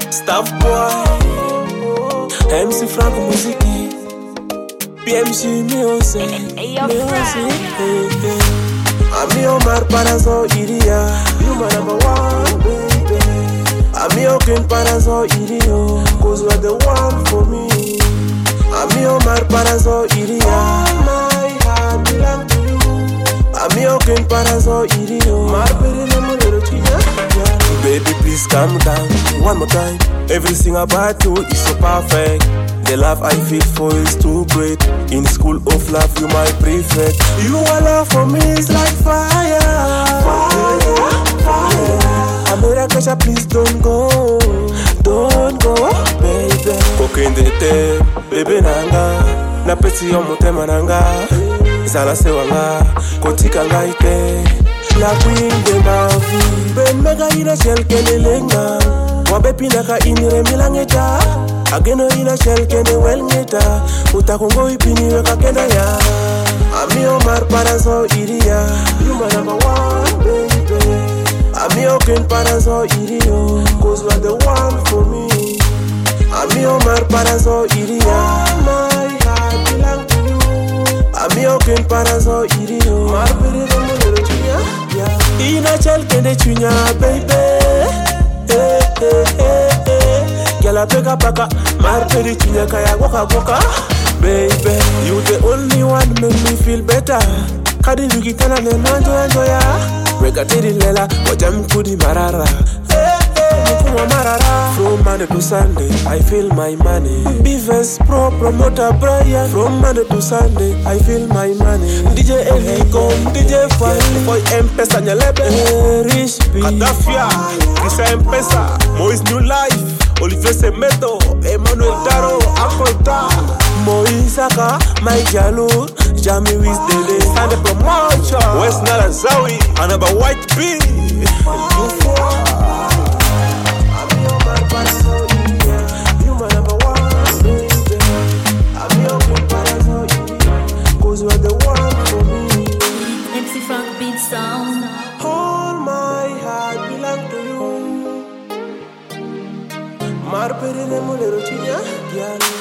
Staff boy, MC Franco Muziki, PMC Music, Ami Omar Parazo Iria, you my number one, baby. Ami Okin Parazo Irio, cause you are the one for me. Ami Omar Parazo Iria, my heart belong to you. Ami Okin Parazo Irio, Marperi Namulero Chinya. Baby, please calm down, one more time. Everything about you is so perfect. The love I feel for is too great. In school of love, you my prefect. Your love for me is like fire, fire, fire. America, please don't go, baby. Kokende te, baby nanga, na peti yo motema nanga. Zala se wanga, kotika ngaite. La queen de ma vie, ben mega ina shell kene lenga. Wabe pinaka inire milangeta. Ageno ina shell kene welngeta. Utakongo ipini weka kenda ya. Ami Omar Parazo Iria, you my number one, baby. Ami Okin Parazo Irio, cause you are the one for me. Ami Omar Parazo Iria, my heart belong to you. Ami Okin Parazo Irio, Marperi Namulero Chinya. Ina shell kene chunya, baby. Gyala peka paka, Marperi Chinya kaya waka waka. Baby, you the only one make me feel better. Kadi lukitana nenanjo ya. Weka tiri lela, wajam kudi marara. Mukuma marara. From Monday to Sunday, I feel my money. Beavers Pro Promoter Brian. From Monday to Sunday, I feel my money. DJ Elicom, DJ Fine. Boy M-Pesa nyalebe. Rich B Adafia, Kisa M-Pesa, Moise New Life, Olivier Semedo, Emmanuel Daro, Akota, Moisaka, Mike Jalo, Jamie Wisdele, Sande Promotion, West Nala Zawi, Anaba White B. Cause you are the one for me. MC Frank beat sound. All my heart belong to you. Marperi Namulero Chinya.